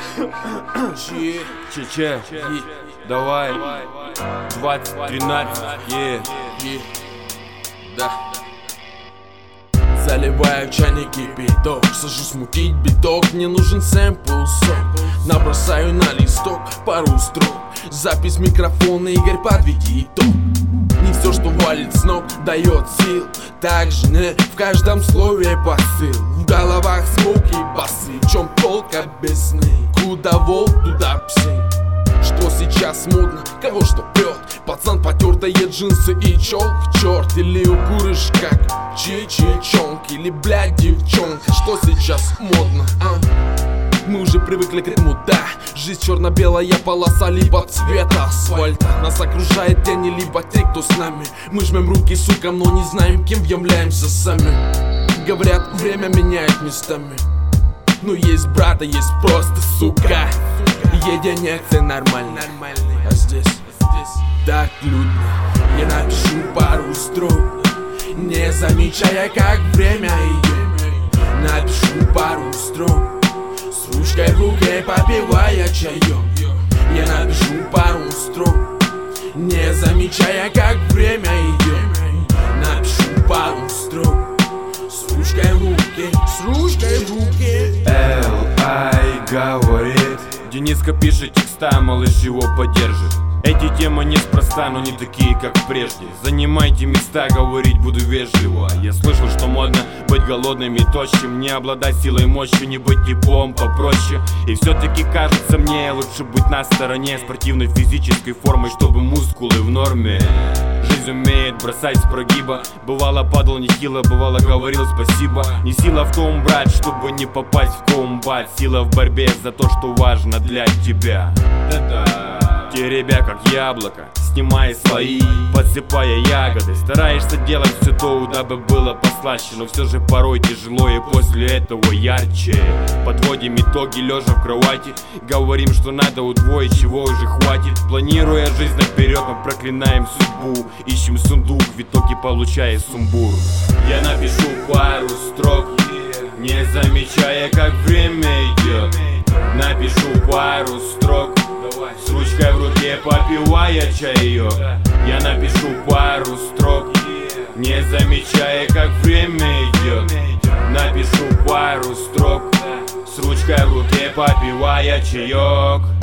Че, давай 2013, да. Заливаю в чайник кипяток, сажу смутить биток, мне нужен сэмпл сок. Набросаю на листок пару строк, запись микрофона, Игорь, подведи итог. Не все, что валит с ног, дает сил, также не в каждом слове посыл. В головах звук и басы, в чем толк, объясни. Куда волк, туда псы. Что сейчас модно, кого что прет? Пацан потертые джинсы и челк, черт. Или укуришь как чичичонг, или блядь девчонка. Что сейчас модно, а? Мы уже привыкли к этому, да. Жизнь черно-белая полоса, либо цвет асфальта. Нас окружает тени, либо те, кто с нами. Мы жмем руки сукам, но не знаем, кем являемся сами. Говорят, время меняет местами. Ну есть брата, есть просто сука. Единицы нормально, а здесь так людно. Я напишу пару строк, не замечая, как время идет. Напишу пару строк, с ручкой в руке попивая чаек. Я напишу пару строк, не замечая, как время идет. Напишу пару строк, с ручкой в руке, с ручкой в руке. Л.I. говорит, Дениска пишет текста, малыш его поддержит. Эти темы неспроста, но не такие, как прежде. Занимайте места, говорить буду вежливо. Я слышал, что модно быть голодным и тощим, не обладать силой мощи, не быть типом попроще. И все-таки кажется мне лучше быть на стороне спортивной физической формы, чтобы мускулы в норме. Жизнь умеет бросать с прогиба. Бывало падал нехило, бывало говорил спасибо. Не сила в том, брать, чтобы не попасть в комбат. Сила в борьбе за то, что важно для тебя. Теребя как яблоко, снимая слои, подсыпая ягоды. Стараешься делать все то, дабы было послаще, но все же порой тяжело и после этого ярче. Подводим итоги лежа в кровати, говорим, что надо удвоить, чего уже хватит. Планируя жизнь наперед, мы проклинаем судьбу, ищем сундук, в итоге получая сумбур. Я напишу пару строк, не замечая, как время идет. Напишу пару строк, с ручкой в руке попивая чаек. Я напишу пару строк, не замечая, как время идет. Напишу пару строк, с ручкой в руке попивая чаек.